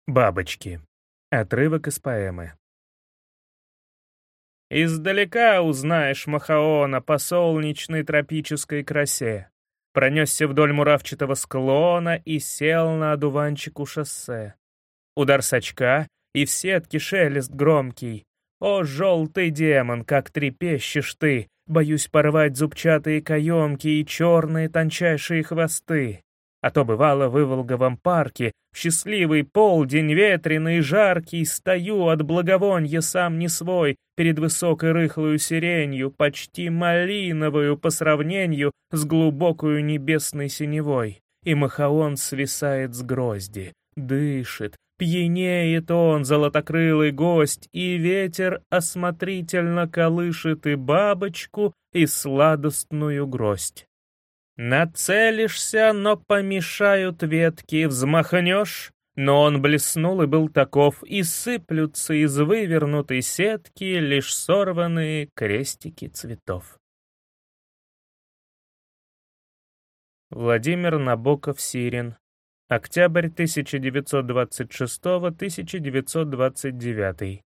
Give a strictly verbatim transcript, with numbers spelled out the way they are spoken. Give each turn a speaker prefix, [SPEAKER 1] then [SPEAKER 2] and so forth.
[SPEAKER 1] Бабочки. Отрывок из поэмы. Издалека узнаешь Махаона по солнечной тропической красе. Пронесся вдоль муравчатого склона и сел на одуванчику шоссе. Удар сачка, и в сетке шелест громкий. О, желтый демон, как трепещешь ты! Боюсь порвать зубчатые каемки и черные тончайшие хвосты. А то бывало в Иволговом парке, в счастливый полдень ветреный и жаркий, стою от благовонья сам не свой, перед высокой рыхлою сиренью, почти малиновую по сравнению с глубокою небесной синевой. И Махаон свисает с грозди, дышит, пьянеет он, золотокрылый гость, и ветер осмотрительно колышет и бабочку, и сладостную гроздь. Нацелишься, но помешают ветки, взмахнешь, но он блеснул и был таков, и сыплются из вывернутой сетки лишь сорванные крестики цветов. Владимир Набоков-Сирин. Октябрь тысяча девятьсот двадцать шестого — тысяча девятьсот двадцать девятый.